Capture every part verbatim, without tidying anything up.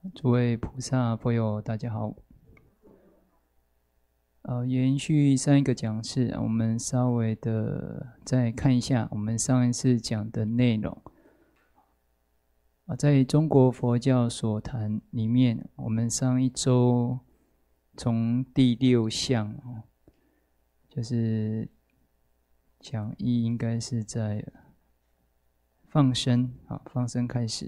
诸位菩萨朋友，大家好。呃，延续上一个讲次，我们稍微的再看一下我们上一次讲的内容。啊，在中国佛教所谈里面，我们上一周从第六项，就是讲义应该是在放生啊，放生开始。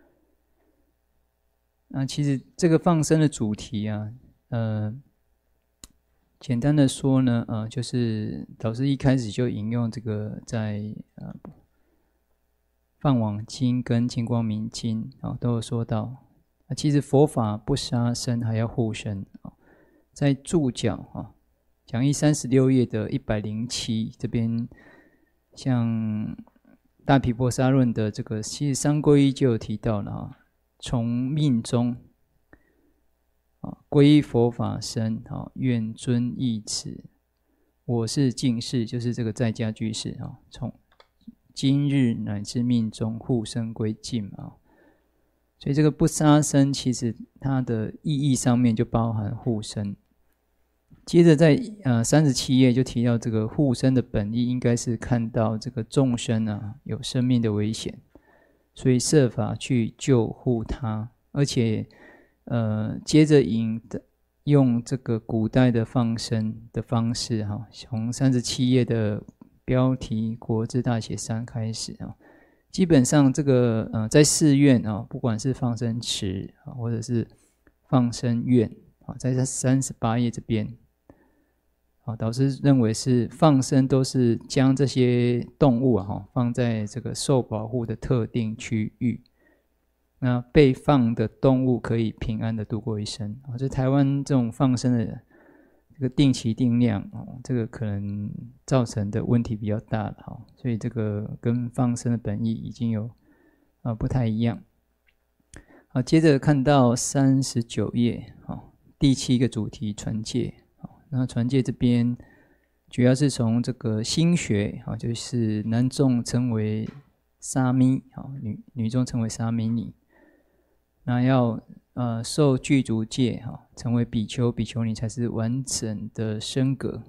那其实这个放生的主题啊，呃，简单的说呢，呃，就是导师一开始就引用这个在呃《放网经》跟《金光明经》啊、哦、都有说到，啊，其实佛法不杀生还要护生啊、哦，在注脚啊，讲义三十六页的一百零七这边，像大毗婆沙论的这个，其实三皈依就有提到了啊。从命中啊，皈依佛法身啊，愿遵义此。我是净士，就是这个在家居士啊。从今日乃至命中护生归净啊，所以这个不杀生，其实它的意义上面就包含护生。接着在呃三十七页就提到这个护生的本意，应该是看到这个众生啊有生命的危险。所以设法去救护他，而且，呃，接着引用这个古代的放生的方式哈，从三十七页的标题《国字大写三》开始啊，基本上这个呃在寺院啊，不管是放生池啊，或者是放生院啊，在这三十八页这边。啊，导师认为是放生都是将这些动物啊放在这个受保护的特定区域，那被放的动物可以平安的度过一生。啊，这台湾这种放生的这个定期定量哦，这个可能造成的问题比较大了哈，所以这个跟放生的本意已经有啊不太一样。好，接着看到三十九页啊，第七个主题传戒。那传戒这边主要是从这个心学，就是男众称为沙弥，女女众称为沙弥尼。那要呃受具足戒，成为比丘、比丘尼才是完整的身格。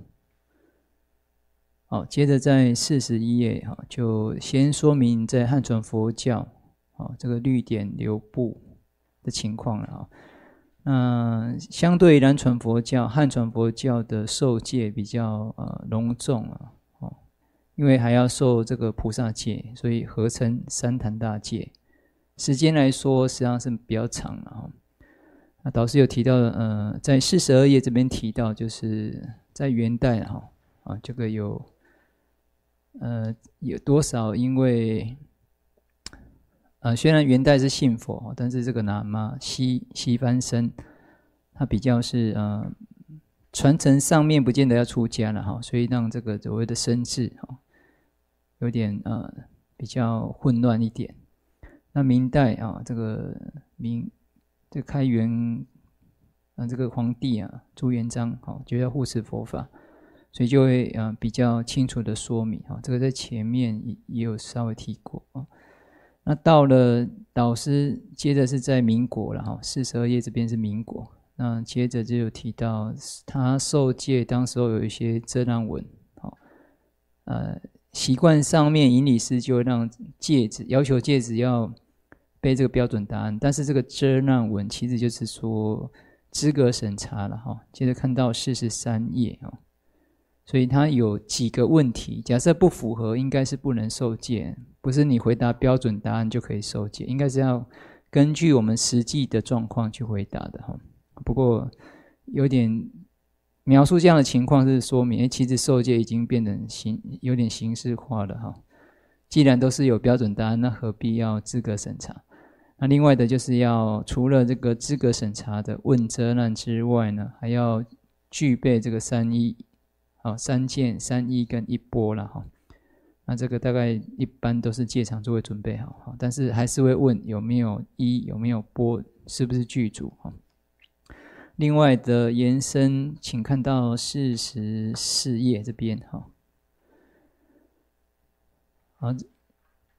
好，接着在四十一页就先说明在汉传佛教这个律典流布的情况了。那相对南传佛教、汉传佛教的受戒比较呃隆重啊，哦，因为还要受这个菩萨戒，所以合称三坛大戒。时间来说，实际上是比较长了哈。那导师有提到，呃，在四十二页这边提到，就是在元代哈啊，这个有呃有多少因为。呃，虽然元代是信佛，但是这个喇嘛西西番僧，他比较是呃传承上面不见得要出家了哈，所以让这个所谓的僧制哈有点呃比较混乱一点。那明代啊，这个明这个开元啊这个皇帝啊朱元璋哈就要护持佛法，所以就会呃比较清楚的说明哈，这个在前面也也有稍微提过啊。那到了导师，接着是在民国了哈，四十二页这边是民国。那接着就有提到他受戒，当时候有一些遮让文，好，呃，习惯上面引理师就会让戒指要求戒指要背这个标准答案，但是这个遮让文其实就是说资格审查了哈。接着看到四十三页哈。所以它有几个问题，假设不符合，应该是不能受戒，不是你回答标准答案就可以受戒，应该是要根据我们实际的状况去回答的哈。不过有点描述这样的情况是说明，其实受戒已经变成形有点形式化了哈。既然都是有标准答案，那何必要资格审查？那另外的就是要除了这个资格审查的问遮难之外呢，还要具备这个三依。好，三件、三依跟一波啦哈，那这个大概一般都是戒场作为准备好，但是还是会问有没有依，有没有波，是不是具足哈。另外的延伸，请看到四十四页这边哈。好，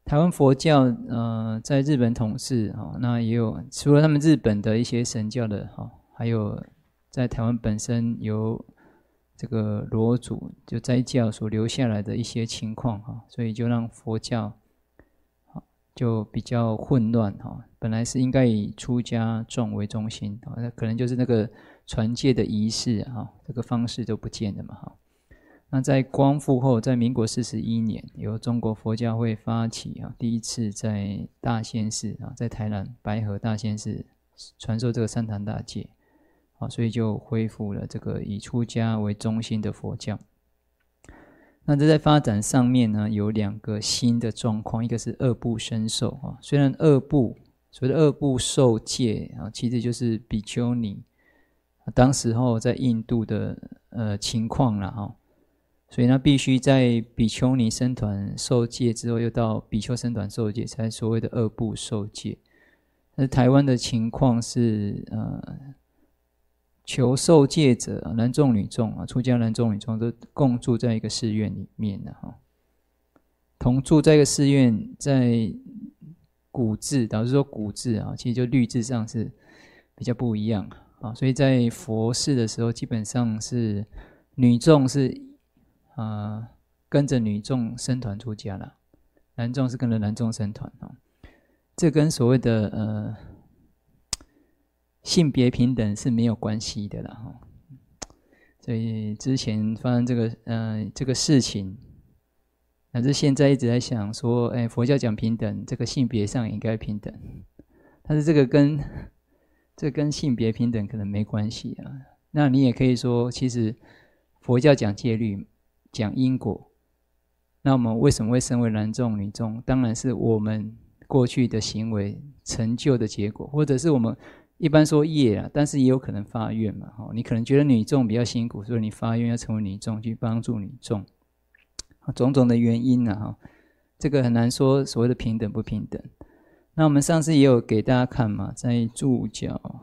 台湾佛教呃在日本统治哈，那也有除了他们日本的一些神教的哈，还有在台湾本身由这个罗祖就斋教所留下来的一些情况哈，所以就让佛教就比较混乱哈。本来是应该以出家众为中心，那可能就是那个传戒的仪式哈，这个方式都不见了嘛哈。那在光复后，在民国四十一年，由中国佛教会发起啊，第一次在大仙寺啊，在台南白河大仙寺传授这个三坛大戒，啊，所以就恢复了这个以出家为中心的佛教。那这在发展上面呢，有两个新的状况，一个是二部身受啊，虽然二部所谓的二部受戒啊，其实就是比丘尼，当时候在印度的呃情况啦哈。所以呢，必须在比丘尼僧团受戒之后，又到比丘僧团受戒，才所谓的二部受戒。那台湾的情况是，呃，求受戒者，男众女众啊，出家男众女众都共住在一个寺院里面的哈，同住在一个寺院，在古制，导致说古制啊，其实就律制上是比较不一样啊，所以在佛事的时候，基本上是女众是。呃，跟着女众僧团出家了，男众是跟着男众僧团哦。这跟所谓的呃性别平等是没有关系的啦哈。所以之前发生这个呃这个事情，乃至现在一直在想说，哎，佛教讲平等，这个性别上也应该平等，但是这个跟这跟性别平等可能没关系啊。那你也可以说，其实佛教讲戒律。讲因果，那我们为什么会身为男众女众？当然是我们过去的行为成就的结果，或者是我们一般说业啦，但是也有可能发愿嘛。你可能觉得女众比较辛苦，所以你发愿要成为女众去帮助女众，种种的原因啊，这个很难说所谓的平等不平等。那我们上次也有给大家看嘛，在注脚。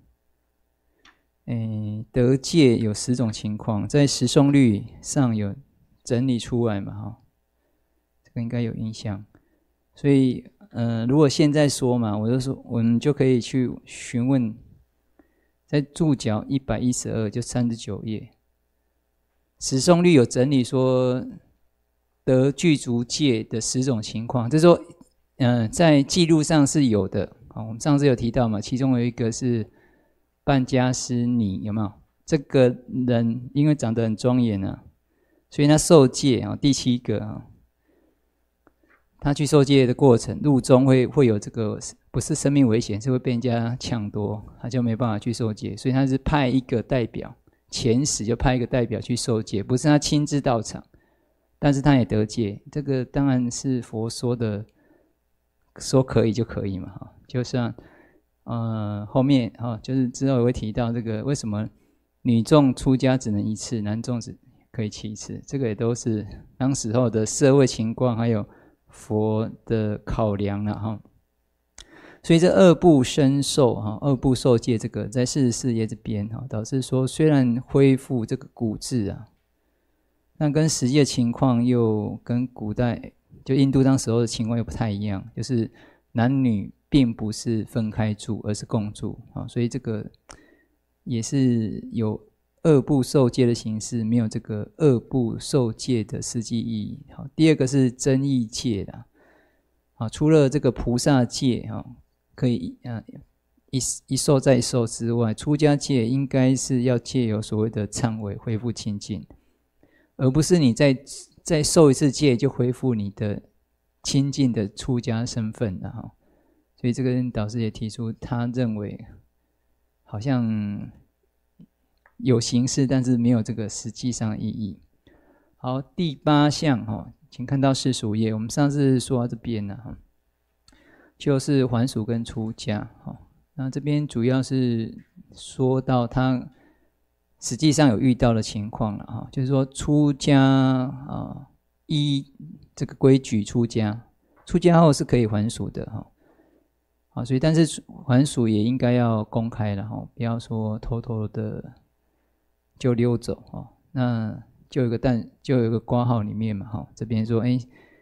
诶，得戒有十种情况，在十诵律上有整理出来嘛，哈，这个应该有印象。所以，呃，如果现在说嘛，我就说我们就可以去询问，在注脚一百一十二就三十九页，十诵律有整理说得具足戒的十种情况，就是说，嗯、呃，在记录上是有的。好，我们上次有提到嘛，其中有一个是。半家师尼有没有？这个人因为长得很庄严啊，所以他受戒啊。第七个啊，他去受戒的过程，路中会会有这个不是生命危险，是会被人家抢夺，他就没办法去受戒，所以他是派一个代表，前使就派一个代表去受戒，不是他亲自到场，但是他也得戒。这个当然是佛说的，说可以就可以嘛，哈，就像。呃，后面哈、哦，就是之后也会提到这个为什么女众出家只能一次，男众只可以七次，这个也都是当时候的社会情况，还有佛的考量了哈。所以这二部身受哈，二部受戒这个在四十四页这边哈，导致说虽然恢复这个古制啊，但跟实际的情况又跟古代就印度当时候的情况又不太一样，就是男女。并不是分开住，而是共住啊，所以这个也是有二部受戒的形式，没有这个二部受戒的实际意义。好，第二个是真义戒啦，啊，除了这个菩萨戒哈，可以啊一一受再受之外，出家戒应该是要借由所谓的忏悔恢复清净，而不是你再再受一次戒就恢复你的清净的出家身份了哈。所以这个导师也提出，他认为好像有形式，但是没有这个实际上的意义。好，第八项哈，请看到四十五页。我们上次说到这边呢，哈，就是还俗跟出家。哈，那这边主要是说到他实际上有遇到的情况了哈，就是说出家啊，依这个规矩出家，出家后是可以还俗的哈。好，所以但是还俗也应该要公开了哈，不要说偷偷的就溜走哈。那就有一个但就有一个括号里面嘛哈，这边说哎，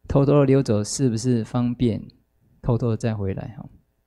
偷偷的溜走是不是方便偷偷的再回来？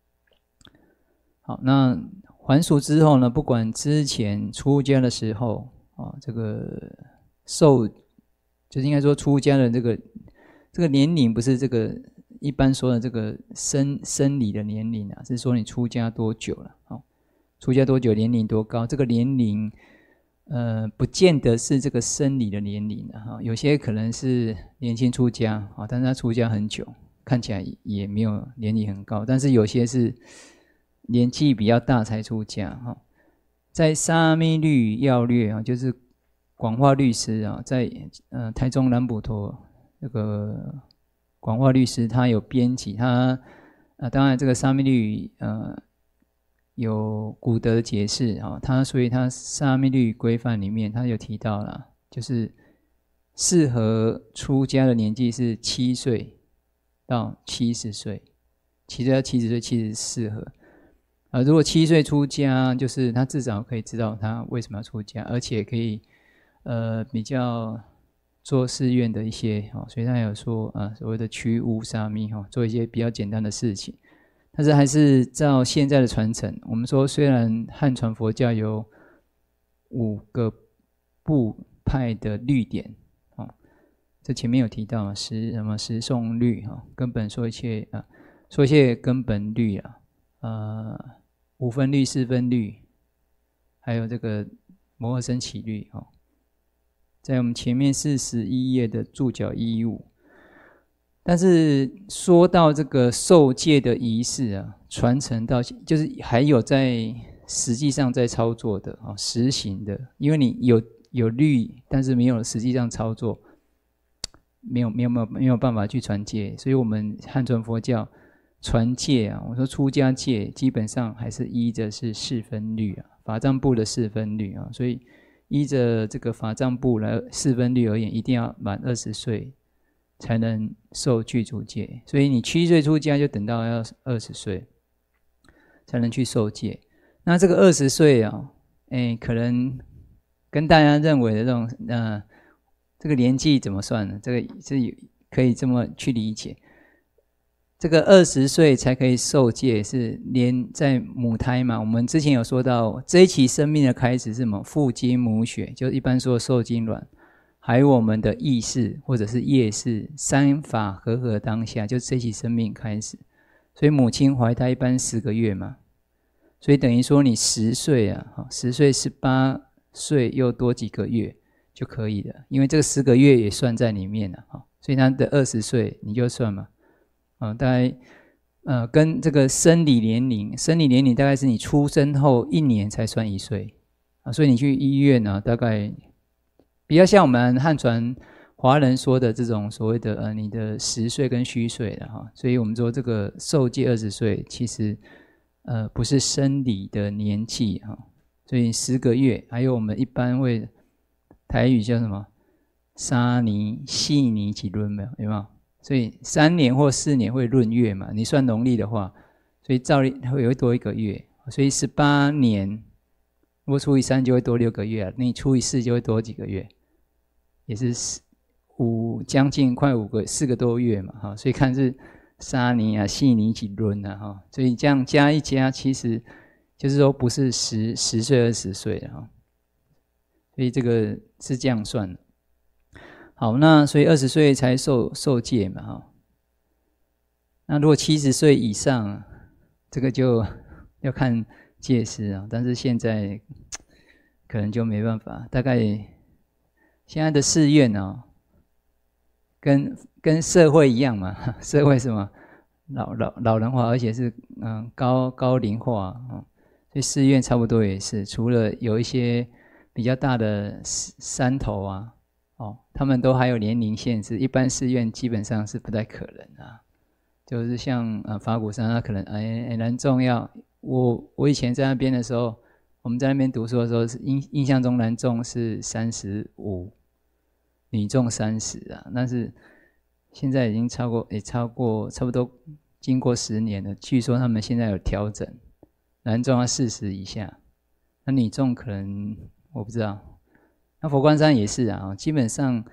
好，那还俗之后呢，不管之前出家的时候啊，这个受就是应该说出家的这个这个年龄不是这个一般说的这个生生理的年龄啊，是说你出家多久了？哦，出家多久，年龄多高？这个年龄呃，不见得是这个生理的年龄啊，哈，有些可能是年轻出家啊，但是他出家很久，看起来也没有年龄很高，但是有些是年纪比较大才出家哈。在沙弥律要略啊，就是广化律师啊，在呃台中南普陀那个广化律师他有编辑，他呃当然这个沙弥律呃。有古德的解释啊，他所以他沙弥律规范里面，他有提到了，就是适合出家的年纪是七岁到七十岁，七岁到七十岁其实适合。啊，如果七岁出家，就是他至少可以知道他为什么要出家，而且可以呃比较做寺院的一些哦，所以他有说啊所谓的驱污沙弥哈，做一些比较简单的事情。但是还是照现在的传承，我们说虽然汉传佛教有五个部派的律典，哦，这前面有提到十什么十诵律哈，根本说一切啊，说一切根本律啊，呃，五分律、四分律，还有这个摩诃僧祇律哈，在我们前面四十一页的注脚一一五。但是说到这个受戒的仪式啊，传承到就是还有在实际上在操作的啊，实行的，因为你有有律，但是没有实际上操作，没有没有没有没有办法去传戒，所以我们汉传佛教传戒啊，我说出家戒基本上还是依着是四分律啊，法藏部的四分律啊，所以依着这个法藏部来四分律而言，一定要满二十岁。才能受具足戒，所以你七岁出家就等到要二十岁才能去受戒。那这个二十岁啊，哎，可能跟大家认为的这种呃这个年纪怎么算呢？这个是可以这么去理解。这个二十岁才可以受戒，是连在母胎嘛？我们之前有说到，这一期生命的开始是什么？父精母血，就一般说受精卵。还有我们的意识或者是业识，三法合合当下，就这期生命开始。所以母亲怀胎一般十个月嘛，所以等于说你十岁啊，十岁十八岁又多几个月就可以了，因为这个十个月也算在里面了哈。所以他的二十岁你就算嘛，啊，大概呃跟这个生理年龄，生理年龄大概是你出生后一年才算一岁啊，所以你去医院呢、啊，大概。比较像我们汉传华人说的这种所谓的呃你的实岁跟虚岁的哈，所以我们说这个受戒二十岁其实呃不是生理的年纪哈，所以十个月，还有我们一般会台语叫什么沙尼、细尼几闰没有有没有？所以三年或四年会闰月嘛，你算农历的话，所以照例会会多一个月，所以十八年如果除以三就会多六个月，你除以四就会多几个月。也是五将近快五个四个多月嘛，哈，所以看是沙尼啊、细尼几闰啊，哈，所以这样加一加，其实就是说不是十十岁二十岁的哈，所以这个是这样算的。好，那所以二十岁才受受戒嘛，哈。那如果七十岁以上，这个就要看戒师啊，但是现在可能就没办法，大概。现在的寺院哦，跟跟社会一样嘛，社会什么老老老人化，而且是嗯高高龄化啊、哦，所以寺院差不多也是，除了有一些比较大的山头啊，哦，他们都还有年龄限制，一般寺院基本上是不太可能啊。就是像呃法鼓山，它可能哎南众要我我以前在那边的时候，我们在那边读书的时候，是印印象中男众是三十五。女众三十啊，但是现在已经超过，也超过差不多经过十年了。据说他们现在有调整，男众要四十以下，那女众可能我不知道。那佛光山也是啊，基本上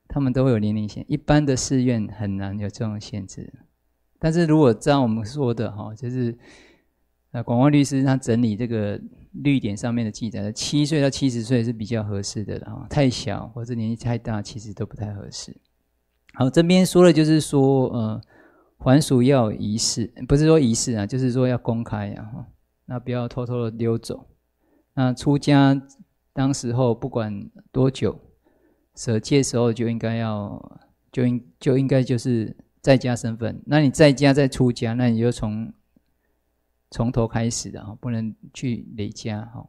他们都会有年龄限，一般的寺院很难有这种限制。但是如果照我们说的哈，就是呃，广万律师他整理这个律典上面的记载，七岁到七十岁是比较合适的了，太小或者年纪太大，其实都不太合适。好，这边说的就是说，呃，还俗要仪式，不是说仪式啊，就是说要公开啊，那不要偷偷的溜走。那出家当时候不管多久，舍戒时候就应该要就应就应该就是在家身份。那你在家再出家，那你就从从头开始的哈，不能去累加哈。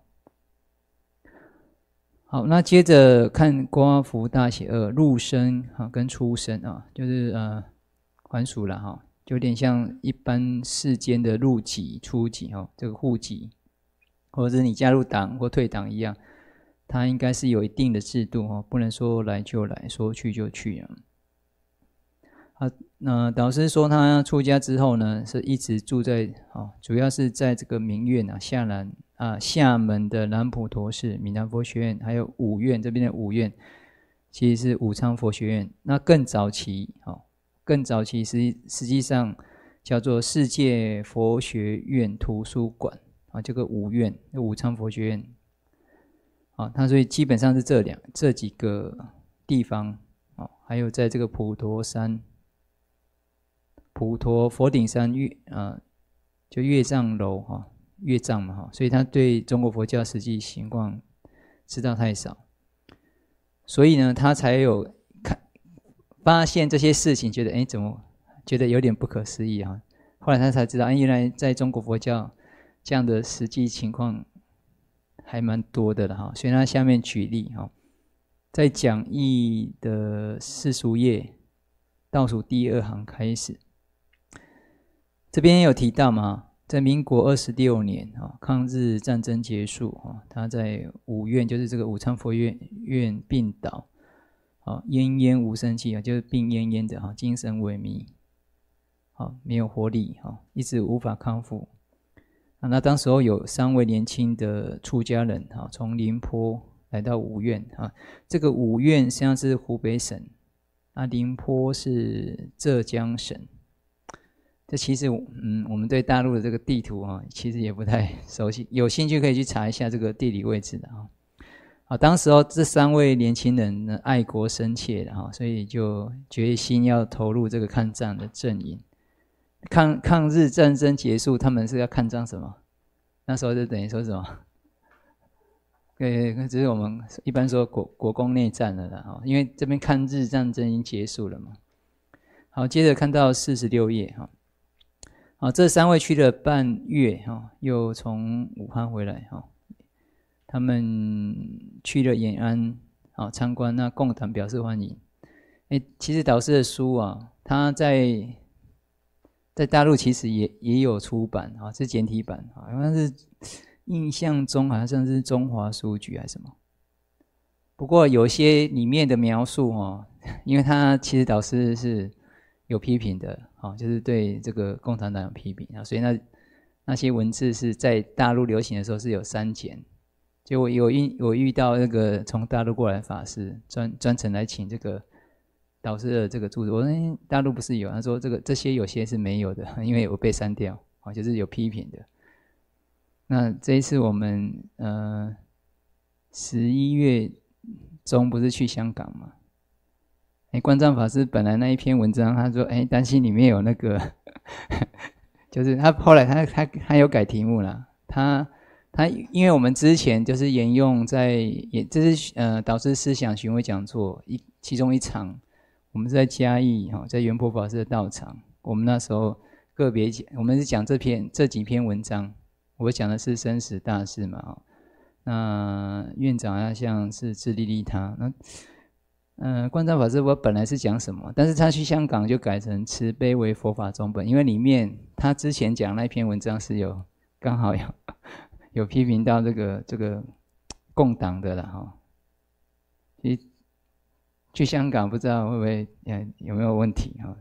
好，那接着看刮福大写二入生哈跟出生啊，就是呃还俗了哈，就有点像一般世间的入籍、出籍哈，这个户籍，或者是你加入党或退党一样，它应该是有一定的制度哈，不能说来就来，说去就去啊。啊，那导师说他出家之后呢，是一直住在啊，主要是在这个明院啊，下南啊，厦门的南普陀寺闽南佛学院，还有五院这边的五院，其实是武昌佛学院。那更早期，哦，更早期实实际上叫做世界佛学院图书馆啊，这个五院，武昌佛学院。啊，它所以基本上是这两这几个地方啊，还有在这个普陀山。普陀佛顶山月啊，就月藏楼哈，月藏嘛哈，所以他对中国佛教实际情况知道太少，所以呢，他才有看发现这些事情，觉得哎，怎么觉得有点不可思议哈。后来他才知道，哎，原来在中国佛教这样的实际情况还蛮多的了哈。所以他下面举例哈，在讲义的世俗页倒数第二行开始。这边有提到嘛，在民国二十六年啊，抗日战争结束啊，他在五院，就是这个武昌佛院院病倒，啊，奄奄无生气啊，就是病奄奄的哈，精神萎靡，啊，没有活力哈，一直无法康复。啊，那当时候有三位年轻的出家人哈，从宁波来到五院啊，这个五院实际上是湖北省，啊，宁波是浙江省。这其实，嗯，我们对大陆的这个地图啊，其实也不太熟悉。有兴趣可以去查一下这个地理位置的啊。好，当时候这三位年轻人呢，爱国深切的哈，所以就决心要投入这个抗战的阵营。抗抗日战争结束，他们是要抗战什么？那时候就等于说什么？对，只是我们一般说国国共内战了啦，因为这边抗日战争已经结束了嘛。好，接着看到四十六页哈。好，这三位去了半月哈，又从武汉回来哈。他们去了延安啊参观，那共党表示欢迎。哎，其实导师的书啊，他在在大陆其实也也有出版啊，是简体版啊，好像是印象中好像是中华书局还是什么。不过有些里面的描述哦，因为他其实导师是有批评的。哦，就是对这个共产党有批评啊，所以那那些文字是在大陆流行的时候是有删减，结果有遇有遇到那个从大陆过来的法师专专程来请这个导师的这个著作，我说、欸、大陆不是有，他说这个这些有些是没有的，因为有被删掉，啊，就是有批评的。那这一次我们呃十一月中不是去香港吗？哎，关藏法师本来那一篇文章，他说，哎，担心里面有那个，就是他后来他他他有改题目啦。他他因为我们之前就是沿用在也这是呃导师思想巡回讲座一其中一场，我们是在嘉义哈，在圆佛法师的道场，我们那时候个别讲，我们是讲这篇这几篇文章，我讲的是生死大事嘛，那院长啊像是自利利他那。嗯，关藏法师我本来是讲什么，但是他去香港就改成慈悲为佛法中本，因为里面他之前讲那篇文章是有刚好有有批评到这个这个共党的了哈。去去香港不知道会不会有没有问题哈？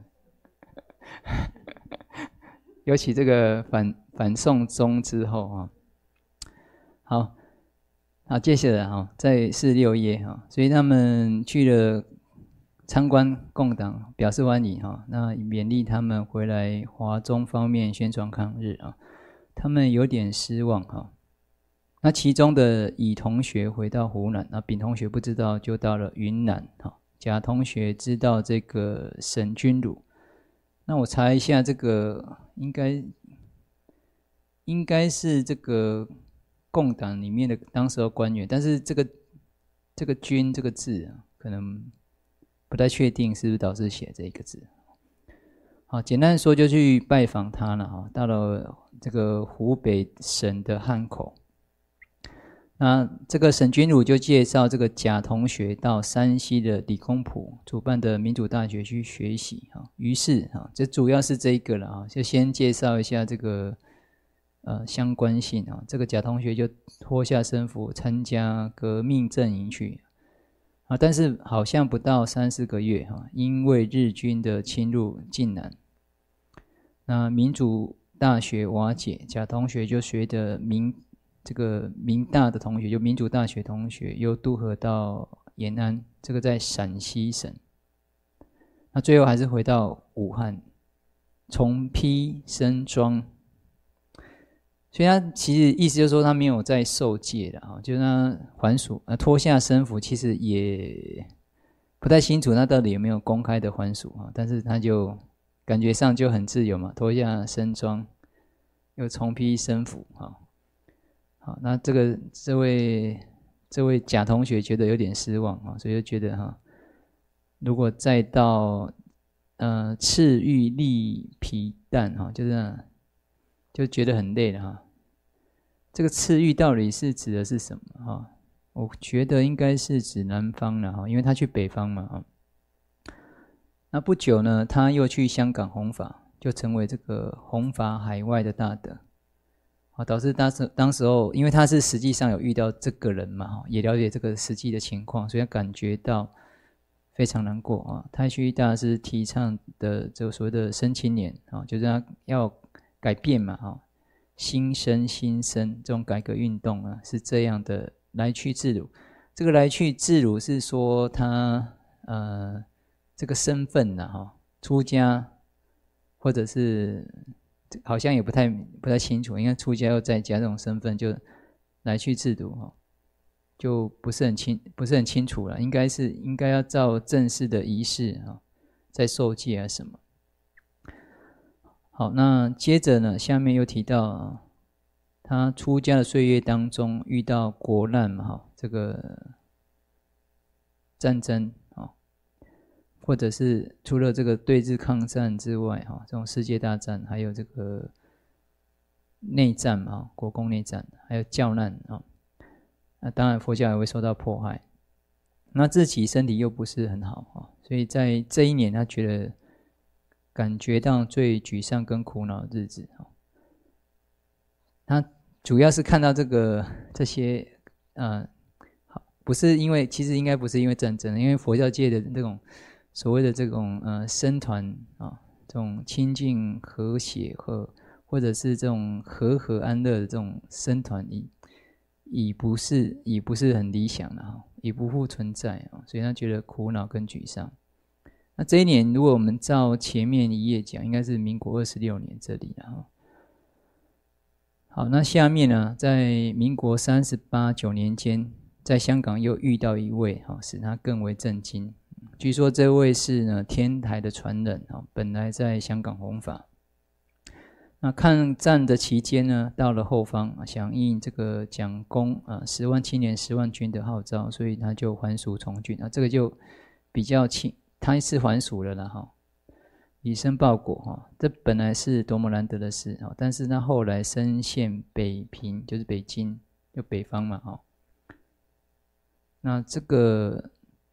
尤其这个反反送中之后啊，好。好，接下来哈，在四十六页哈，所以他们去了参观共党，表示欢迎哈，那勉励他们回来华中方面宣传抗日啊，他们有点失望哈。那其中的乙同学回到湖南，那丙同学不知道就到了云南哈。甲同学知道这个沈君儒，那我查一下，这个应该应该是这个共党里面的当时的官员，但是这个这个君这个字啊，可能不太确定是不是导师写这个字。好，简单说就去拜访他了哈，到了这个湖北省的汉口。那这个沈君儒就介绍这个甲同学到山西的理工埔主办的民主大学去学习哈，于是哈，这主要是这一个了啊，就先介绍一下这个呃相关性啊。这个甲同学就脱下身服参加革命阵营去啊，但是好像不到三四个月哈，因为日军的侵入晋南，那民主大学瓦解，甲同学就学的民。这个民大的同学，就民主大学同学，又渡河到延安，这个在陕西省。那最后还是回到武汉，重披僧装。所以他其实意思就是说，他没有在受戒的啊，就是他还俗，呃，脱下僧服，其实也不太清楚他到底有没有公开的还俗啊。但是他就感觉上就很自由嘛，脱下僧装，又重披僧服啊。好，那这个这位这位甲同学觉得有点失望啊，所以就觉得哈，如果再到呃赤玉立皮蛋哈，就这样就觉得很累了哈。这个赤玉到底是指的是什么哈？我觉得应该是指南方了哈，因为他去北方嘛哈。那不久呢，他又去香港弘法，就成为这个弘法海外的大德。啊，导致当时当时候，因为他是实际上有遇到这个人嘛，也了解这个实际的情况，所以他感觉到非常难过啊。太虚大师提倡的这个所谓的生青年啊，就是他要改变嘛，哈，新生新生这种改革运动啊，是这样的来去自如。这个来去自如是说他呃这个身份呐，哈，出家或者是。好像也不太不太清楚，因为出家又在家这种身份就来去自如哈，就不是很清不是很清楚了。应该是应该要照正式的仪式啊，在受戒啊什么。好，那接着呢，下面又提到啊，他出家的岁月当中遇到国难嘛哈，这个战争。或者是除了这个对日抗战之外，哈，这种世界大战，还有这个内战嘛，国共内战，还有教难啊，那当然佛教也会受到迫害。那自己身体又不是很好啊，所以在这一年，他觉得感觉到最沮丧跟苦恼的日子啊。他主要是看到这个这些，呃，好，不是因为，其实应该不是因为战争，因为佛教界的这种。所谓的这种呃僧团啊，这种清净和谐和或者是这种和和安乐的这种僧团，已已不是已不是很理想了哈，已不复存在啊，所以他觉得苦恼跟沮丧。那这一年，如果我们照前面一页讲，应该是民国二十六年这里了哈。好，那下面呢，在民国三十八九年间，在香港又遇到一位哈，使他更为震惊。据说这位是呢天台的传人啊，本来在香港弘法。那抗战的期间呢，到了后方，响应这个蒋公啊十万青年十万军的号召，所以他就还俗从军啊。这个就比较轻，他是还俗了啦哈，以身报国哈。这本来是多么难得的事啊！但是他后来身陷北平，就是北京，就北方嘛哈。那这个。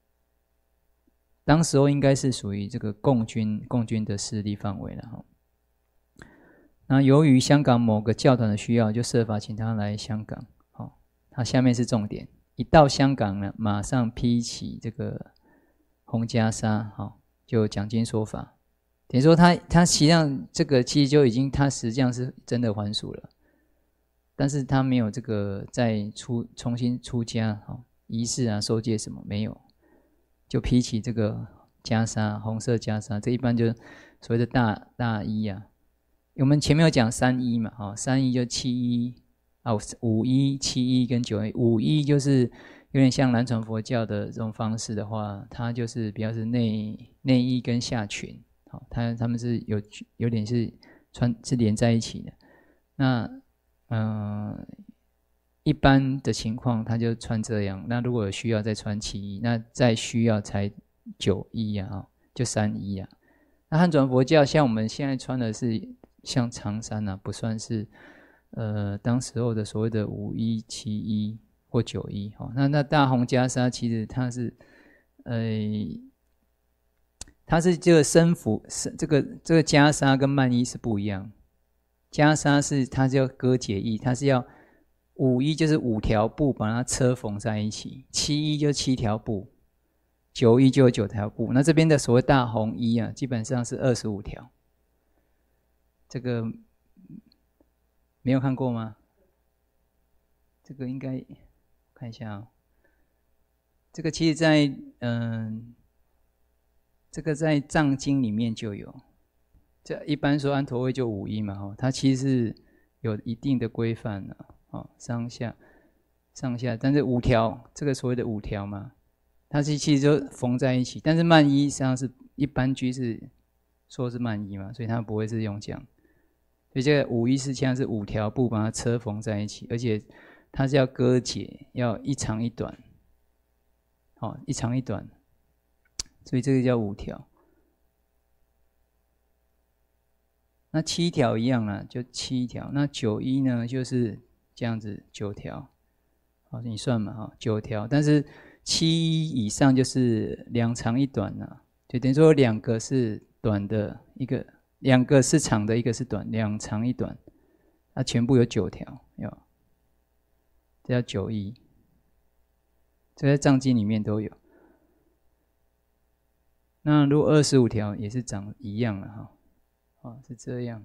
当时候应该是属于这个共军共军的势力范围了哈。那由于香港某个教团的需要，就设法请他来香港。好，他下面是重点，一到香港呢，马上披起这个红袈裟，好，就讲经说法。等于说他他实际上这个其实就已经他实际上是真的还俗了，但是他没有这个再出重新出家，好，仪式啊、受戒什么没有。就披起这个袈裟，红色袈裟，这一般就是所谓的大大衣啊。我们前面有讲三衣嘛，哈，三衣就七衣啊，五衣、七衣跟九衣。五衣就是有点像南传佛教的这种方式的话，它就是比较是内内衣跟下裙，好，它他们是有有点是穿是连在一起的。那嗯、呃，一般的情况他就穿这样。那如果有需要再穿七衣，那再需要才九衣啊，就三衣啊。那汉传佛教像我们现在穿的是像长衫啊，不算是呃当时候的所谓的五衣、七衣或九衣。哦、那那大红袈裟其实它是呃。它是这个身服，这个这个袈裟跟曼衣是不一样。袈裟是它叫割解衣，它是要五衣就是五条布把它车缝在一起，七衣就七条布，九衣就有九条布。那这边的所谓大红衣啊，基本上是二十五条。这个没有看过吗？这个应该看一下啊、哦。这个其实在嗯。这个在藏经里面就有，这一般说安陀卫就五衣嘛，哈，它其实是有一定的规范的，哦，上下上下，但是五条，这个所谓的五条嘛，它是其实就缝在一起，但是曼衣实际上是一般居士说是曼衣嘛，所以它不会是用这样，所以这个五衣是像是五条布把它车缝在一起，而且它是要割解，要一长一短，哦，一长一短。所以这个叫五条，那七条一样啦，就七条。那九衣呢，就是这样子九条，好，你算嘛哈，九条。但是七衣以上就是两长一短啦，就等于说两个是短的，一个两个是长的，一个是短，两长一短，它全部有九条，有，这叫九衣。这在藏经里面都有。那如果二十五条也是长一样了哈，哦，是这样，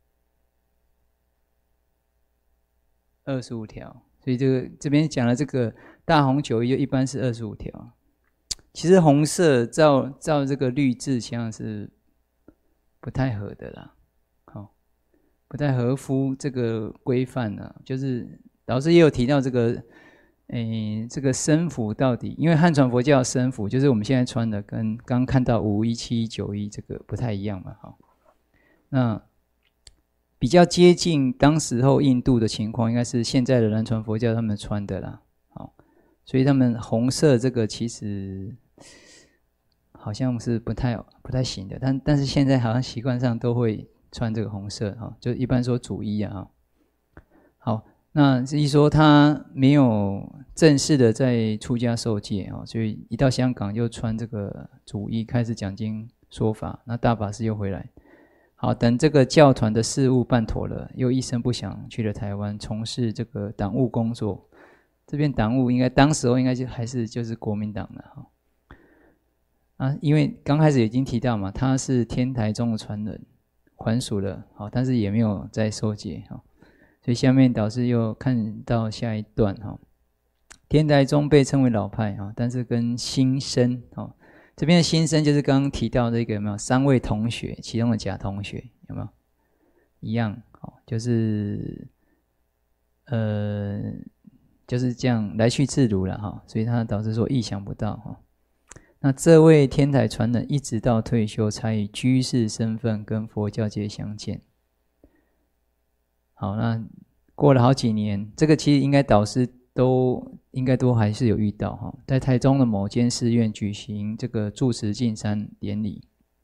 二十五条，所以这个这边讲的这个大红九衣就一般是二十五条。其实红色照照这个律制，实际上是不太合的啦，好、哦，不太合乎这个规范呢。就是老师也有提到这个。诶，这个身服到底，因为汉传佛教身服就是我们现在穿的，跟刚刚看到五衣、七衣、九衣这个不太一样嘛，哈。那比较接近当时候印度的情况，应该是现在的南传佛教他们穿的啦，好，所以他们红色这个其实好像是不太不太行的，但但是现在好像习惯上都会穿这个红色哈，就一般说主衣啊，好。那是一说他没有正式的在出家受戒，所以一到香港就穿这个主衣开始讲经说法。那大法师又回来，好，等这个教团的事务办妥了，又一声不响去了台湾，从事这个党务工作。这边党务应该当时候应该就还是就是国民党的哈。啊，因为刚开始已经提到嘛，他是天台宗的传人，还俗了，好，但是也没有再受戒哈。所以下面导师又看到下一段哈，天台宗被称为老派哈，但是跟新生哈，这边的新生就是刚刚提到这个有没有三位同学，其中的甲同学有没有一样？哦，就是呃就是这样来去自如了哈，所以他导师说意想不到哈。那这位天台传人一直到退休才以居士身份跟佛教界相见。好，那过了好几年，这个其实应该导师都应该都还是有遇到哈，在台中的某间寺院举行这个住持进山典礼，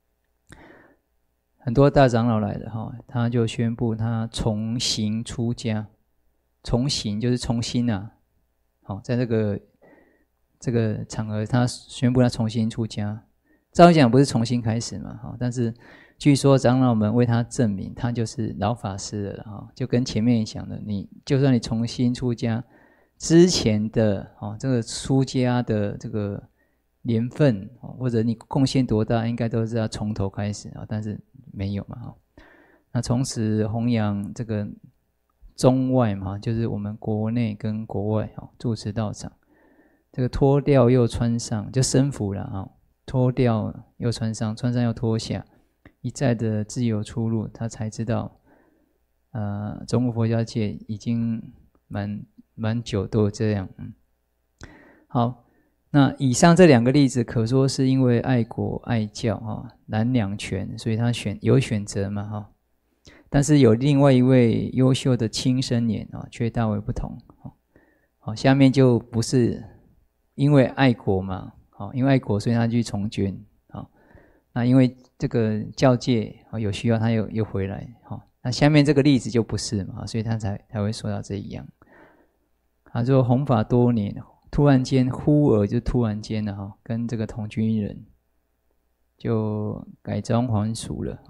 很多大长老来的哈，他就宣布他重行出家，重行就是重新啊，好，在这个这个场合他宣布他重新出家，照理讲不是重新开始嘛，哈，但是。据说长老们为他证明，他就是老法师了哈，就跟前面讲的，你就算你重新出家，之前的哦这个出家的这个年份或者你贡献多大，应该都是要从头开始啊，但是没有嘛哈。那从此弘扬这个中外嘛，就是我们国内跟国外哦，住持道场，这个脱掉又穿上，就身服了啊， 脱掉又穿上，穿上又脱下，一再的自由出入，他才知道，呃，中国佛教界已经蛮蛮久都这样。嗯，好，那以上这两个例子，可说是因为爱国爱教哈，难两全，所以他选有选择嘛哈。但是有另外一位优秀的亲生年啊，却大为不同。好，下面就不是因为爱国嘛，好，因为爱国，所以他去从军。好，那因为这个教界有需要，他又又回来。好，那下面这个例子就不是嘛，所以他才才会说到这一样。他说弘法多年，突然间忽而就突然间了哈，跟这个同居人就改装还俗了。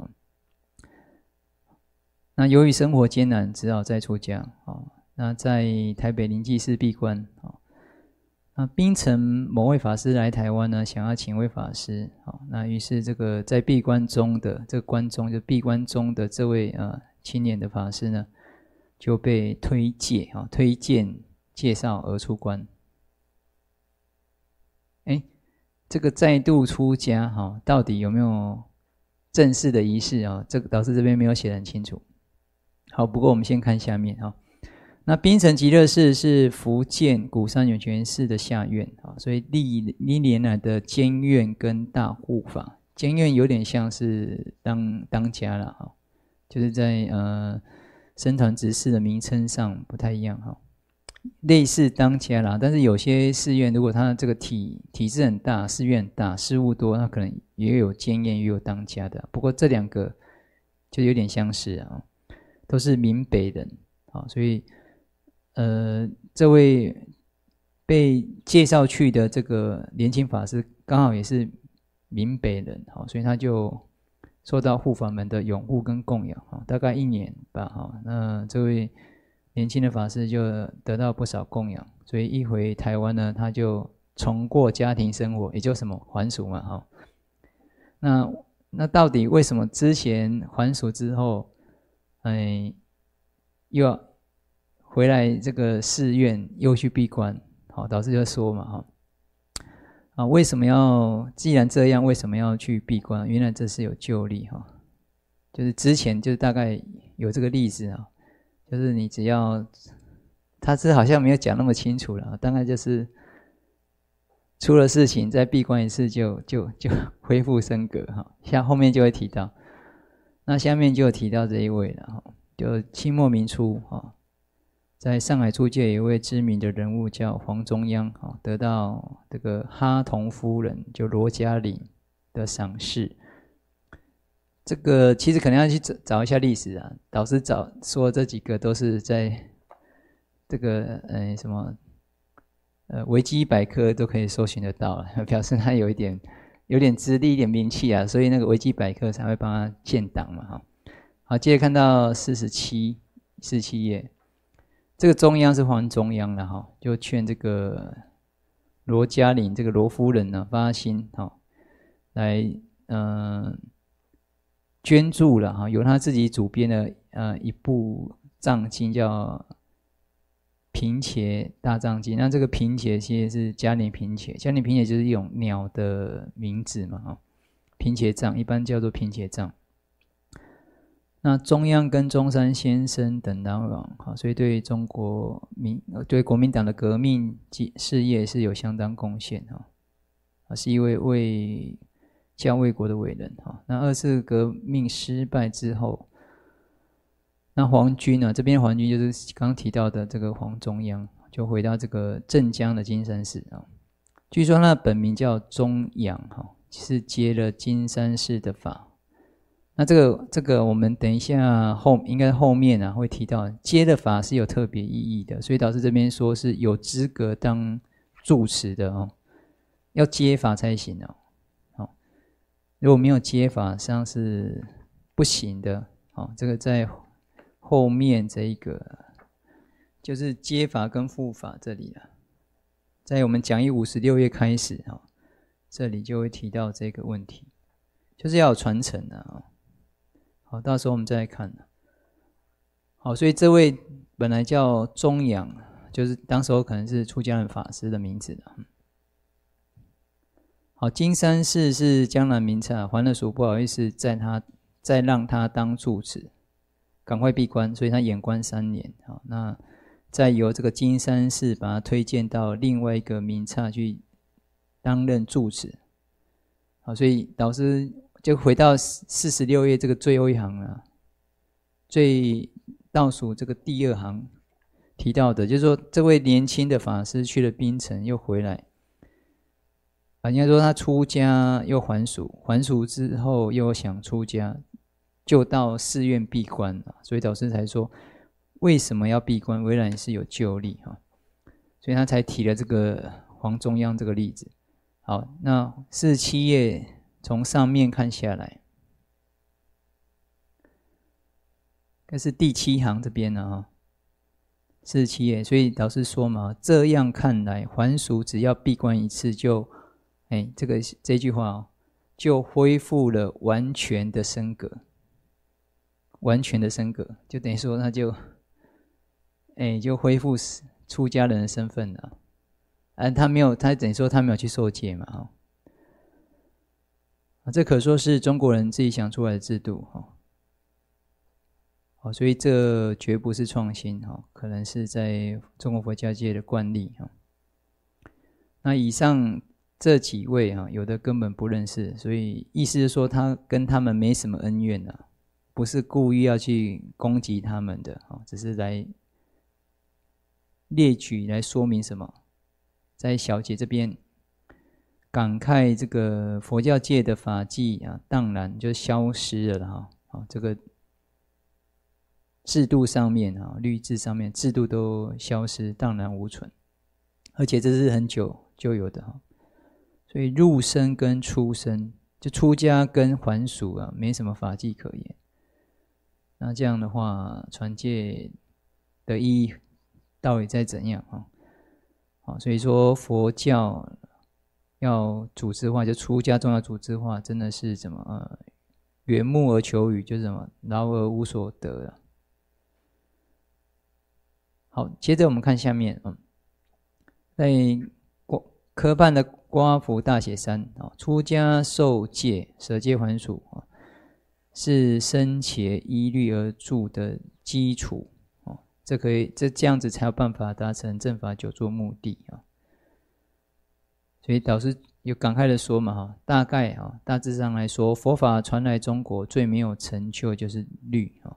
那由于生活艰难，只好再出家。那在台北灵济寺闭关。那槟城某位法师来台湾呢，想要请位法师。那于是这个在闭关中的这个关中，就闭关中的这位呃青年的法师呢，就被推介啊推荐介绍而出关。哎，这个再度出家哈，到底有没有正式的仪式啊？这个导师这边没有写得很清楚。好，不过我们先看下面哈。那槟城极乐寺是福建鼓山涌泉寺的下院啊，所以历历年来的监院跟大护法，监院有点像是当当家了哈，就是在呃僧团执事的名称上不太一样哈，类似当家啦，但是有些寺院如果它这个体体制很大，寺院很大，事务多，那可能也有监院也有当家的，不过这两个就有点相似啊。都是闽北人，好，所以呃，这位被介绍去的这个年轻法师刚好也是闽北人，好，所以他就受到护法们的拥护跟供养，大概一年吧，好，那这位年轻的法师就得到不少供养，所以一回台湾呢，他就重过家庭生活，也就什么还俗嘛，哈。那那到底为什么之前还俗之后？哎，又要回来这个寺院，又去闭关，好，导师就说嘛，哈，啊，为什么要？既然这样，为什么要去闭关？原来这是有救力哈，就是之前就大概有这个例子啊，就是你只要，他是好像没有讲那么清楚了，大概就是出了事情再闭关一次就就就恢复升格哈，像后面就会提到。那下面就有提到这一位了哈，就清末民初哈，在上海租界有一位知名的人物叫黄中央哈，得到这个哈同夫人就罗嘉玲的赏识。这个其实可能要去找一下历史啊，导师找说这几个都是在这个呃什么呃维基百科都可以搜寻得到了，表示他有一点。有点资历，一点名气啊，所以那个维基百科才会帮他建档嘛，哈。好，接着看到四十七、四十七页，这个中央是黄中央了哈，就劝这个罗嘉玲这个罗夫人呢发心哈，来嗯、呃、捐助了哈，由他自己主编的呃一部藏经叫。平茄大藏经，那这个平茄其实是嘉陵平茄，嘉陵平茄就是一种鸟的名字嘛，哈，平茄藏一般叫做平茄藏。那中央跟中山先生等党王，哈，所以对中国民对国民党的革命事业是有相当贡献哈，是一位为教卫国的伟人哈。那二次革命失败之后。那黄军呢？这边黄军就是刚刚提到的这个黄中央，就回到这个镇江的金山寺啊。据说他本名叫中阳哈，是接了金山寺的法。那这个这个我们等一下后应该后面啊会提到，接的法是有特别意义的，所以导师这边说是有资格当住持的哦，要接法才行哦。好，如果没有接法，实际上是不行的。好，这个在。后面这一个就是接法跟护法这里了，在我们讲义五十六页开始哈，这里就会提到这个问题，就是要有传承啊。好，到时候我们再来看。好，所以这位本来叫中阳，就是当时候可能是出家人法师的名字的。 好，金山寺是江南名刹，还了俗不好意思再他再让他当住持，赶快闭关，所以他延关三年。好，那再由这个金山寺把他推荐到另外一个名刹去担任住持。好，所以导师就回到四十六页这个最后一行了，最倒数这个第二行提到的，就是说这位年轻的法师去了槟城又回来，啊，应该说他出家又还俗，还俗之后又想出家，就到寺院闭关，所以导师才说为什么要闭关，微然是有救力，所以他才提了这个黄中央这个例子。好，那四十七页从上面看下来，这是第七行这边了哈，四十七页，所以导师说嘛，这样看来，还俗只要闭关一次就，哎，这个这句话哦，就恢复了完全的身格，完全的身格，就等于说他就，哎，就恢复出家人的身份了。啊，他没有，他等于说他没有去受戒嘛，哈。啊，这可说是中国人自己想出来的制度，哈。好，所以这绝不是创新，哈，可能是在中国佛教界的惯例，哈。那以上这几位哈，有的根本不认识，所以意思是说他跟他们没什么恩怨啊，不是故意要去攻击他们的，只是来列举来说明什么。在小节这边感慨这个佛教界的法纪啊，当然就消失了哈。好，这个制度上面啊，律制上面制度都消失，荡然无存，而且这是很久就有的哈。所以入生跟出生，就出家跟还俗啊，没什么法纪可言。那这样的话，传戒的意义到底在怎样啊？好，所以说佛教要组织化，就出家重要组织化，真的是怎么呃，缘木而求鱼，就是什么劳而无所得了。好，接着我们看下面，嗯，在科判的刮服大写三，出家受戒，舍戒还俗，是僧伽依律而住的基础。这可以，这这样子才有办法达成正法九座目的啊。所以导师有感慨的说嘛，哈，大概啊，大致上来说，佛法传来中国最没有成就就是律啊。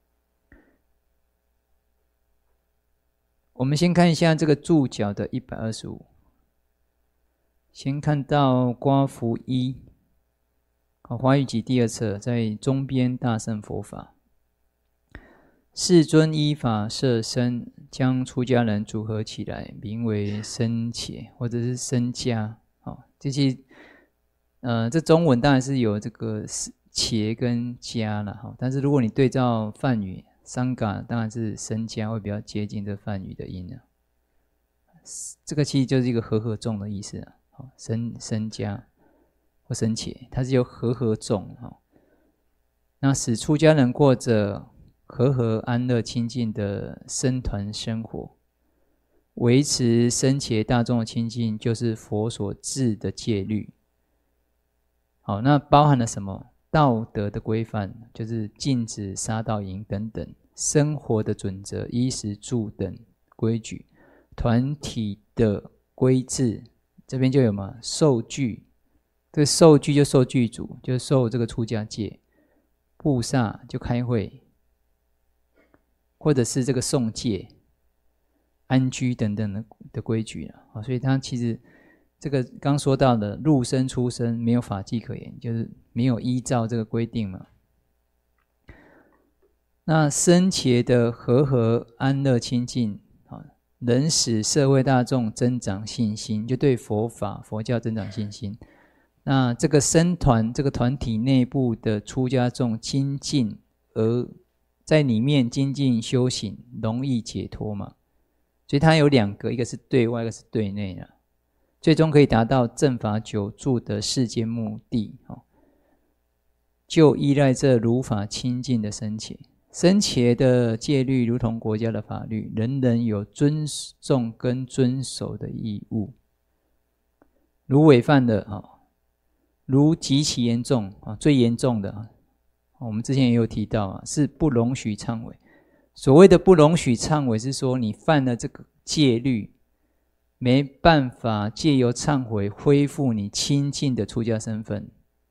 我们先看一下这个注脚的一百二十五，先看到刮服一，好，华语集第二册，在中边大乘佛法。世尊依法设僧，将出家人组合起来，名为僧伽或者是僧伽。好，这些呃，这中文当然是有这个伽跟伽了哈，但是如果你对照梵语，桑嘎当然是僧伽会比较接近这梵语的音啊。这个其实就是一个和合众的意思啊，好，僧僧伽或僧伽，它是由和合众哈，那使出家人过着和和安乐清净的僧团生活，维持僧伽大众的清净，就是佛所制的戒律。好，那包含了什么？道德的规范，就是禁止杀盗淫等等；生活的准则，衣食住等规矩；团体的规制，这边就有嘛？受具，这个受具就受具足，就受这个出家戒；布萨就开会。或者是这个诵戒、安居等等 的, 的规矩了，所以它其实这个刚说到的入生出生没有法纪可言，就是没有依照这个规定嘛。那僧伽的和合安乐清净，能使社会大众增长信心，就对佛法佛教增长信心。那这个僧团这个团体内部的出家众精进而在里面精进修行，容易解脱嘛。所以它有两个，一个是对外，一个是对内啊，最终可以达到正法久住的世间目的，就依赖这如法清净的僧伽。僧伽的戒律如同国家的法律，人人有尊重跟遵守的义务。如违犯的如极其严重啊，最严重的，我们之前也有提到啊，是不容许忏悔。所谓的不容许忏悔，是说你犯了这个戒律，没办法借由忏悔恢复你清净的出家身份，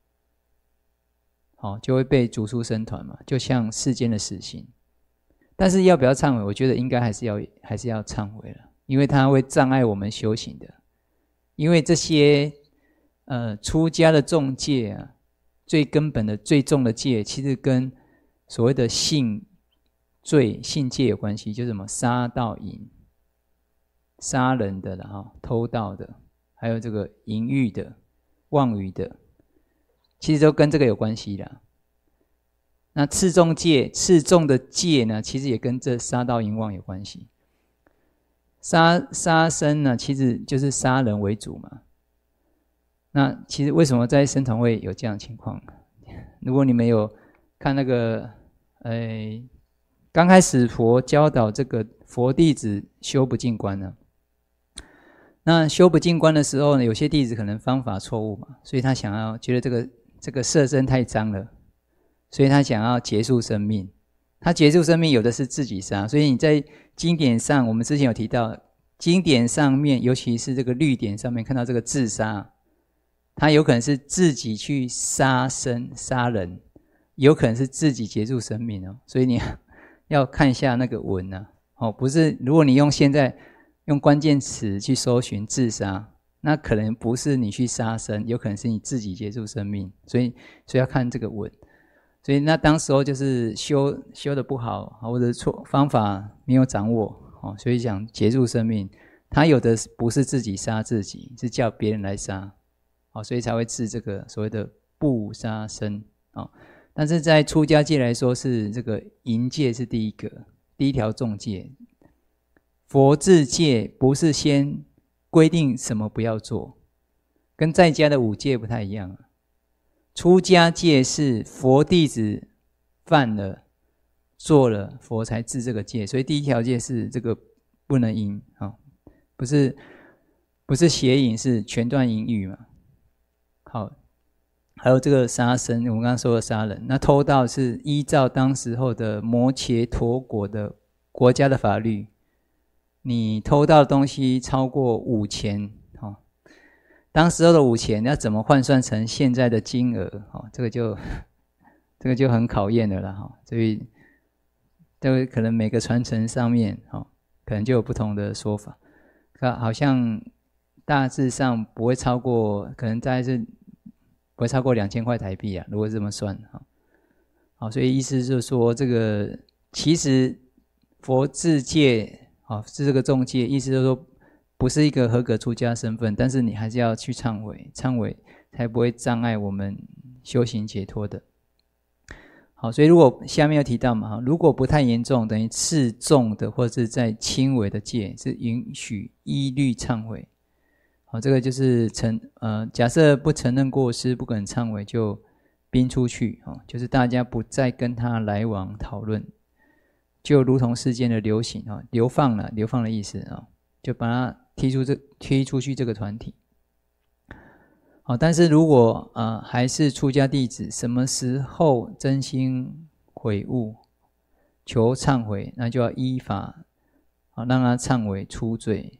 好，就会被逐出僧团嘛，就像世间的死刑。但是要不要忏悔？我觉得应该还是要还是要忏悔了，因为它会障碍我们修行的。因为这些呃出家的重戒啊，最根本的最重的戒，其实跟所谓的性罪、性戒有关系，就是什么杀盗淫、杀人的啦哈，偷盗的，还有这个淫欲的、妄语的，其实都跟这个有关系啦。那次重戒，次重的戒呢，其实也跟这杀盗淫妄有关系。杀杀生呢，其实就是杀人为主嘛。那其实为什么在僧团会有这样的情况？如果你们有看那个，呃，刚开始佛教导这个佛弟子修不净观呢，那修不净观的时候呢，有些弟子可能方法错误嘛，所以他想要觉得这个这个色身太脏了。所以他想要结束生命，他结束生命有的是自己杀，所以你在经典上，我们之前有提到，经典上面，尤其是这个律典上面看到这个自杀，他有可能是自己去杀生杀人，有可能是自己结束生命哦，所以你要看一下那个文啊，哦，不是，如果你用现在用关键词去搜寻自杀，那可能不是你去杀生，有可能是你自己结束生命，所以所以要看这个文。所以那当时候就是修修的不好，或者错方法没有掌握，所以想结束生命。他有的不是自己杀自己，是叫别人来杀，所以才会治这个所谓的不杀生。但是在出家戒来说，是这个淫戒是第一个，第一条重戒。佛制戒不是先规定什么不要做，跟在家的五戒不太一样。出家戒是佛弟子犯了做了，佛才治这个戒，所以第一条戒是这个不能淫，不是不是邪淫，是全断淫欲嘛。好，还有这个杀生，我们刚刚说的杀人，那偷盗是依照当时候的摩羯陀国的国家的法律，你偷盗的东西超过五钱，当时候的五钱要怎么换算成现在的金额？哦，这个就这个就很考验了啦，哈。所以，这个可能每个传承上面，哦，可能就有不同的说法。好像大致上不会超过，可能大概是不会超过两千块台币啊。如果这么算，哈，好，所以意思就是说，这个其实佛制戒，哦，是这个重戒，意思就是说。不是一个合格出家身份，但是你还是要去忏悔，忏悔才不会障碍我们修行解脱的。好，所以如果下面有提到嘛，如果不太严重，等于次重的或是在轻微的戒，是允许依律忏悔。好，这个就是承呃，假设不承认过失，不肯忏悔，就逼出去，哦，就是大家不再跟他来往讨论，就如同世间的流行啊，流放了，流放的意思啊，就把他踢出这踢出去这个团体。好，但是如果呃还是出家弟子，什么时候真心悔悟，求忏悔，那就要依法啊让他忏悔出罪。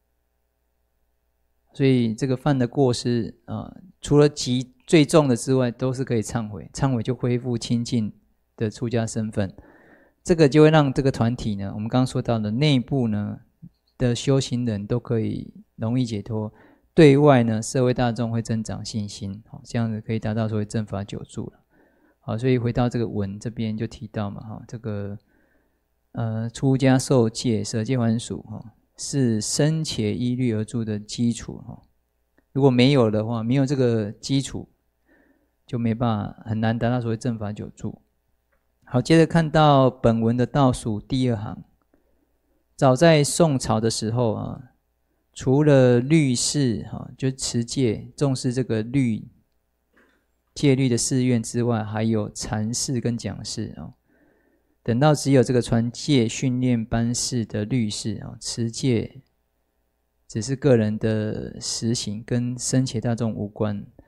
所以这个犯的过失啊、呃，除了极最重的之外，都是可以忏悔，忏悔就恢复清净的出家身份。这个就会让这个团体呢，我们刚刚说到的内部呢的修行人都可以容易解脱，对外呢社会大众会增长信心，好，这样子可以达到所谓正法久住了。好，所以回到这个文这边就提到嘛，哈，这个呃出家受戒舍戒还俗哈，是深切依律而住的基础哈。如果没有的话，没有这个基础，就没办法很难达到所谓正法久住。好，接着看到本文的倒数第二行。早在宋朝的时候啊，除了律士哈，就持戒重视这个律戒律的寺院之外，还有禅士跟讲士啊。等到只有这个传戒训练班士的律士啊，持戒只是个人的实行，跟僧伽大众无关。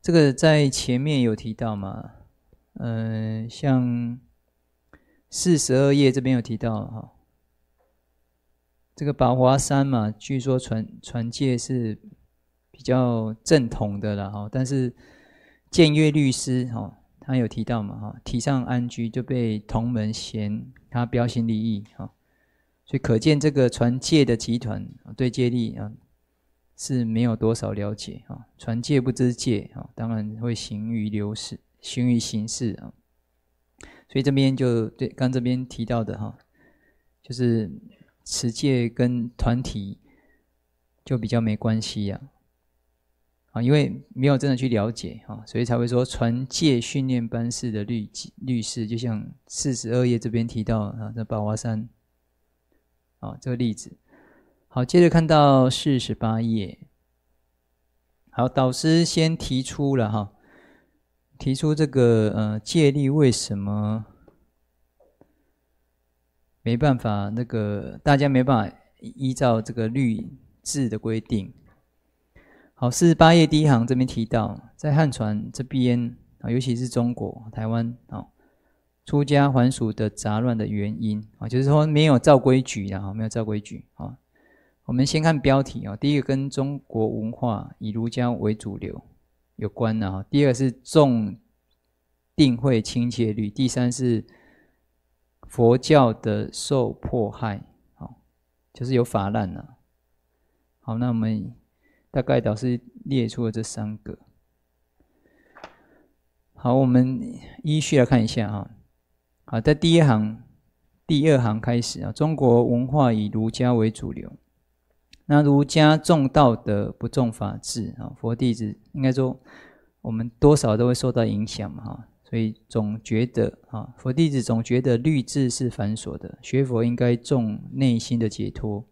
这个在前面有提到嘛，呃，像四十二页这边有提到哈，这个宝华山嘛，据说传传戒是比较正统的啦哈，但是建约律师哈，他有提到嘛哈，提倡安居就被同门嫌他标新立异哈，所以可见这个传戒的集团对戒律啊是没有多少了解啊，传戒不知戒啊，当然会行于流事，行于形式啊。所以这边就对刚这边提到的哈，就是持戒跟团体就比较没关系呀，啊，因为没有真的去了解啊，所以才会说传戒训练班式的律律事，就像四十二页这边提到啊，这宝华山啊这个例子。好，接着看到四十八页。好，导师先提出了哈，提出这个呃戒律为什么没办法那个大家没办法依照这个律制的规定。好，四十八页第一行这边提到，在汉传这边啊，尤其是中国台湾啊，出家还俗的杂乱的原因啊，就是说没有照规矩啊，没有照规矩啊。我们先看标题啊，第一个跟中国文化以儒家为主流有关啊，第二个是重定慧清戒律，第三是佛教的受迫害，好，就是有法难啊。好，那我们大概导师列出了这三个。好，我们依序来看一下啊。好，在第一行、第二行开始啊，中国文化以儒家为主流。那儒家重道德不重法治啊，佛弟子应该说我们多少都会受到影响嘛哈，所以总觉得啊，佛弟子总觉得律制是繁琐的，学佛应该重内心的解脱。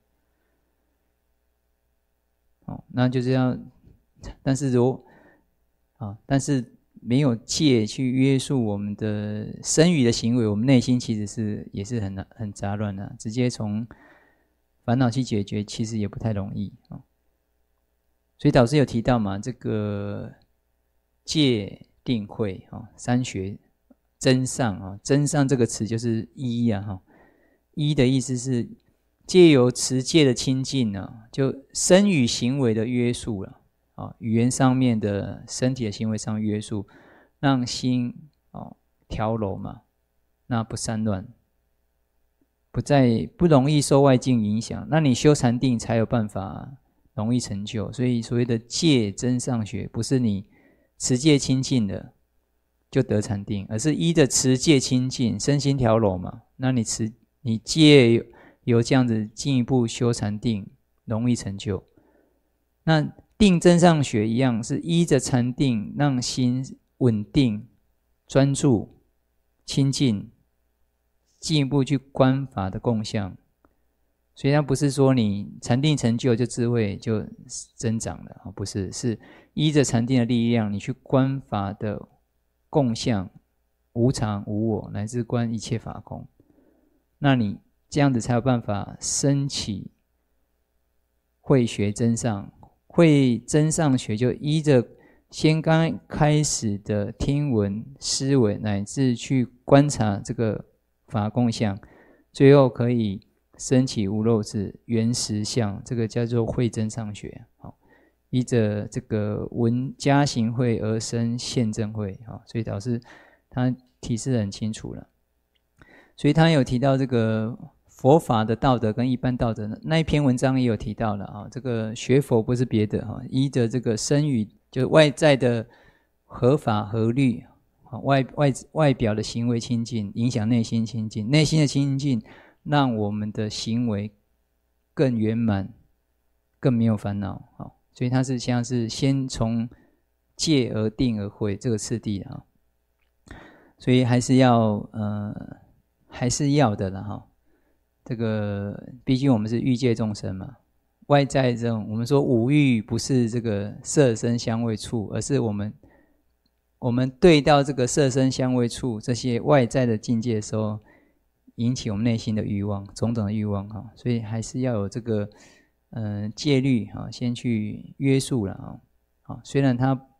哦，那就这样，但是如啊，但是没有戒去约束我们的身语的行为，我们内心其实是也是很很杂乱的，直接从烦恼去解决，其实也不太容易啊。所以导师有提到嘛，这个戒定慧啊，三学真上啊，真上这个词就是一啊哈，一的意思是借由持戒的清净啊，就身语行为的约束了啊，语言上面的身体的行为上约束，让心哦调柔嘛，那不散乱。不再不容易受外境影响，那你修禅定才有办法容易成就。所以所谓的戒真上学，不是你持戒清净的就得禅定，而是依着持戒清净，身心调柔嘛。那你持你戒有这样子进一步修禅定，容易成就。那定真上学一样，是依着禅定让心稳定、专注、清净。进一步去观法的共相，所以它不是说你禅定成就就智慧就增长了，不是，是依着禅定的力量，你去观法的共相，无常无我，乃至观一切法空，那你这样子才有办法升起慧学真上，慧真上学就依着先刚开始的听闻思维，乃至去观察这个法共相，最后可以升起无漏智原实相，这个叫做慧真上学。好，依着这个闻加行慧而生现正慧，好，所以导师他提示很清楚了。所以他有提到这个佛法的道德跟一般道德，那一篇文章也有提到了啊。这个学佛不是别的哈，依着这个身语，就外在的合法合律。外外外表的行为清净，影响内心清净，内心的清净让我们的行为更圆满，更没有烦恼。好，所以它是像是先从戒而定而慧这个次第啊，所以还是要呃还是要的啦哈。这个毕竟我们是欲界众生嘛，外在这种我们说五欲不是这个色声香味触，而是我们。我们对到这个色声香味触这些外在的境界的时候，引起我们内心的欲望，种种的欲望哈，所以还是要有这个嗯、呃、戒律哈，先去约束了啊。好，虽然它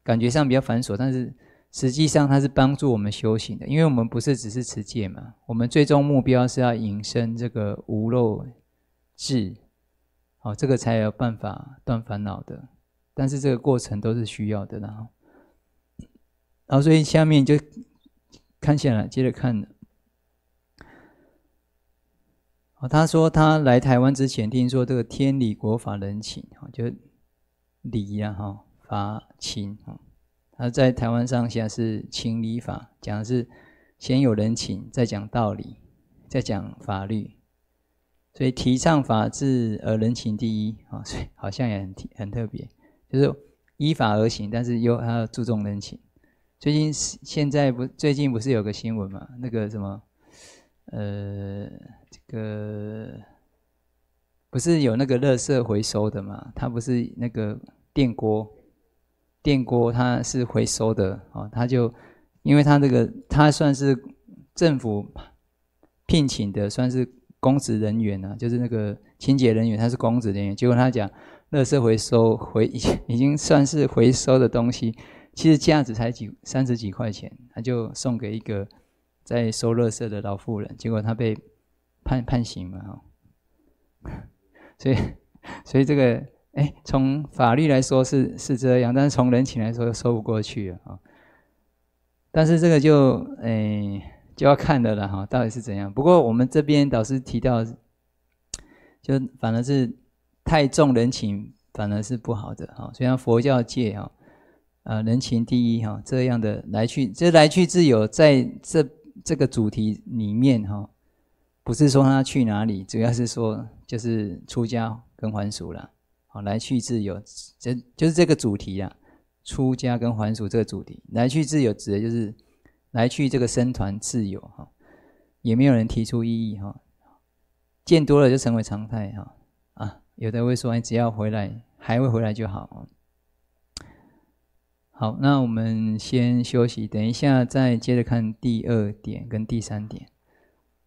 感觉上比较繁琐，但是实际上它是帮助我们修行的，因为我们不是只是持戒嘛，我们最终目标是要引申这个无漏智，好，这个才有办法断烦恼的。但是这个过程都是需要的，然后，然后所以下面就看下来，接着看。他说他来台湾之前听说这个天理国法人情，就理啊哈法情，他在台湾上下是情理法，讲的是先有人情，再讲道理，再讲法律，所以提倡法治而人情第一啊，所以好像也很很特别，就是依法而行，但是又还要注重人情。最近现在不最近不是有个新闻嘛，那个什么呃。这个不是有那个垃圾回收的嘛？它不是那个电锅，电锅它是回收的哦，它就因为它这个它算是政府聘请的，算是公职人员啊，就是那个清洁人员，他是公职人员。结果他讲，垃圾回收回已经算是回收的东西，其实价值才几三十几块钱，他就送给一个在收垃圾的老妇人，结果他被判判刑嘛，所以所以这个哎，从法律来说是是这样，但是从人情来说又说不过去啊。但是这个就哎就要看的了哈，到底是怎样。不过我们这边导师提到，就反而是太重人情，反而是不好的哈。虽然佛教界哈，啊人情第一哈，这样的来去，这来去自由在这这个主题里面哈。不是说他去哪里，主要是说就是出家跟还俗啦，好，来去自由，这就是这个主题啦。出家跟还俗这个主题，来去自由指的就是来去这个僧团自由哈，也没有人提出异议哈，见多了就成为常态哈啊，有的会说你只要回来，还会回来就好。好，那我们先休息，等一下再接着看第二点跟第三点。